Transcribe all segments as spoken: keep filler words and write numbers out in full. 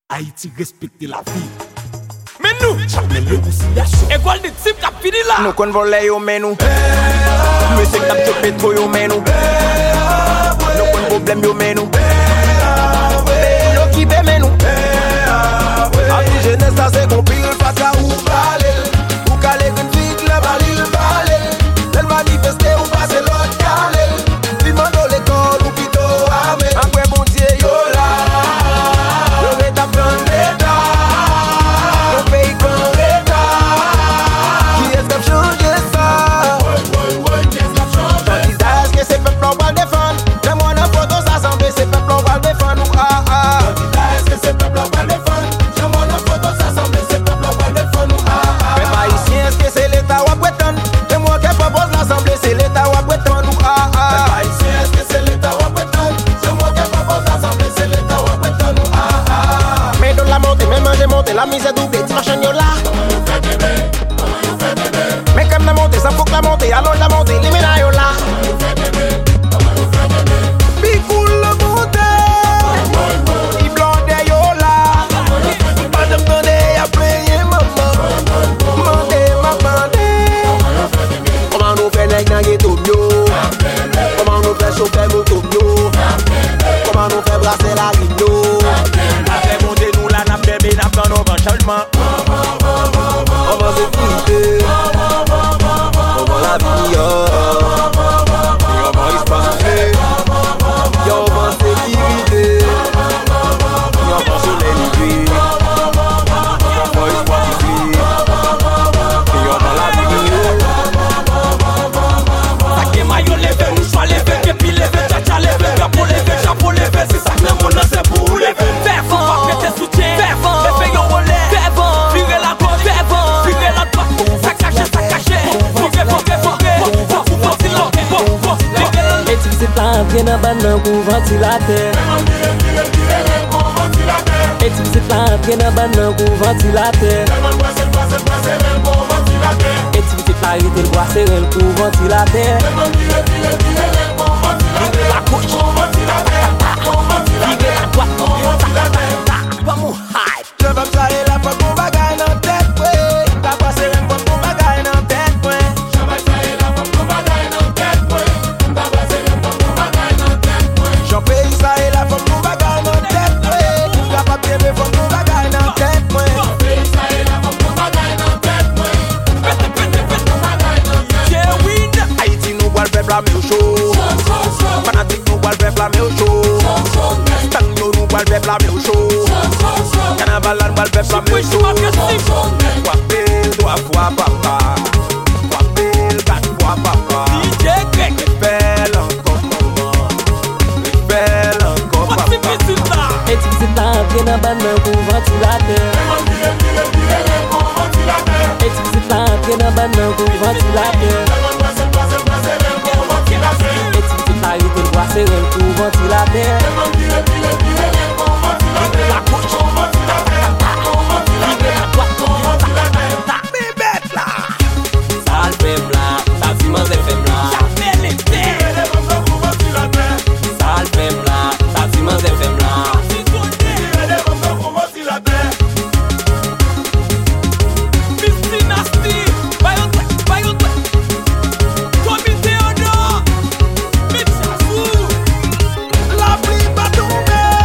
Haïti respecte la vie. Mais nous, jamais le conciliation. École de type qui a fini là. Nous qu'on vole yo mais nous. Monsieur qui a tout pétro yo mais nous. Nous qu'on problème yo mais nous. Nous qui bé mais nous. A vie jeunesse ça c'est qu'on pile pas ça ou parler. Ou caler une vie la balil balil. Elle manifester ou passer l'autre caler. Puis mando l'école ou pito amé. Après bon Dieu yo là. Yo est à prendre l'état. Yo pays qu'on l'état. Qui est-ce qui a changé ça? Ton visage que ces peuples on va défendre. J'aimerais une photo s'assembler, ces peuples on va défendre. Ah ah. Ton visage que ces peuples on va défendre. J'aimerais une photo s'assembler, ces peuples on va défendre. Ah ah. Mais pas ici, est-ce que c'est l'État ou à prétendre? J'aimerais qu'elle propose l'assemblée, c'est l'État ou à prétendre. Ah ah. Mais pas ici, est-ce que c'est l'État ou à prétendre? J'aimerais qu'elle propose l'assemblée, c'est l'État ou à prétendre. Ah ah. Mais dans la montée, même j'ai monté, la mise est doublée, dimanche yo là. Mais comme la montée, ça faut que la montée, alors la montée, les ménailles yo là. Big cool la montée, il blonde yo là. Pas de demander à payer maman, mandé ma bandé. Comment nous fait nèg nan ghetto bio? Comment nous fait chauffer moto bio? Comment nous fait brasser la rideau? Après monter nous là, n'a bébé, n'a pas nos changement. On va se quitter. On va la vie, yo. Et on va y se passer. Yo, on va sécurité. Et on va se l'élever. On va y se passer. Et on va la vie, yo. Saké maillot levé, mouchoir levé, képi levé, tcha-tcha levé, capot levé, chapeau levé, c'est ça que le monde c'est pour lever. Faire vent, pas que tes soutiens, faire vent, levé yon relais, faire vent, virer la droite, faire vent, virer la droite, ça cache, ça cache, foguer, foguer, foguer, ça vous ventilater, bon, bon, Et tu sais pas, bien en bas d'un coup ventilateur. Et tu sais pas, bien en bas d'un coup ventilateur. Et tu sais pas, il te le voit serrer le coup ventilateur. la gauche, virer la droite, pas mon hype. Je vais me saler la fois qu'on bagaille dans tête, ouais. T'as passé une fois qu'on bagaille dans tête, ouais. Je vais saler la fois qu'on bagaille dans tête, ouais. T'as passé une fois qu'on bagaille dans tête, ouais. J'en paye ça et la fois qu'on bagaille dans tête, ouais. T'as pas bien mais faut qu'on bagaille dans tête, ouais. J'en paye ça et la fois qu'on bagaille dans tête, ouais. Pète, pète, pète, qu'on bagaille dans tête, ouais. Haïti nous voit le peuple à mes chaud. Fanatique nous voit le peuple à mes chaud. Tango nous voit le peuple à mes chaud. Carnaval nous voit le peuple à mes chaud. Trois piles, trois fois papa. Trois piles, quatre fois papa. D J Greg, Belle encore maman. Belle encore papa. Et tu sais pas, bien en bas d'un coup ventilateur. Et tu sais pas, bien en bas d'un coup ventilateur. Et tu sais pas, il te le voit serrer le coup ventilateur. la gauche, virer la droite, Mais bête là. Ça le fait là, ça dit moi c'est fait là. ça fait l'été. Ça le fait là, ça dit moi c'est fait là. Miss Dynasty, Bayotte, Bayotte, Tommy Theodore, Mitchafou, La pluie va tomber.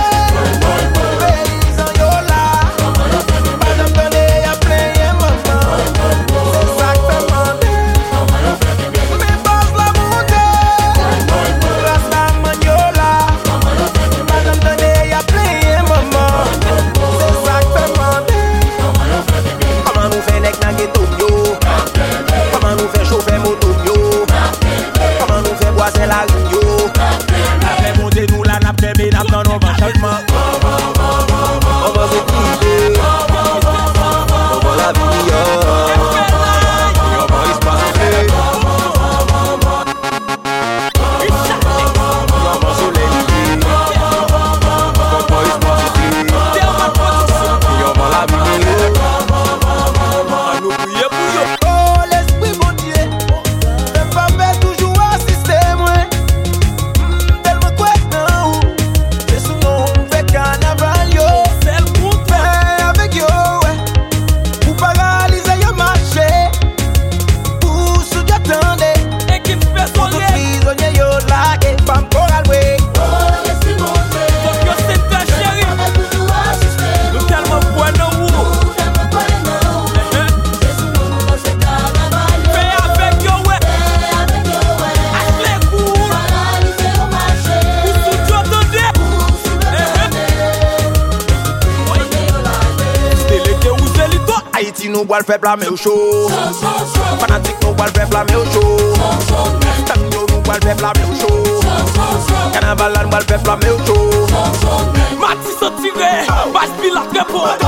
nous boit le fait blâmer au show. Fanatique nous boit le fait blâmer au show. Tango nous boit le fait blâmer au show. Carnaval nous boit le fait blâmer au show. Matisse tiré, Bach pile la très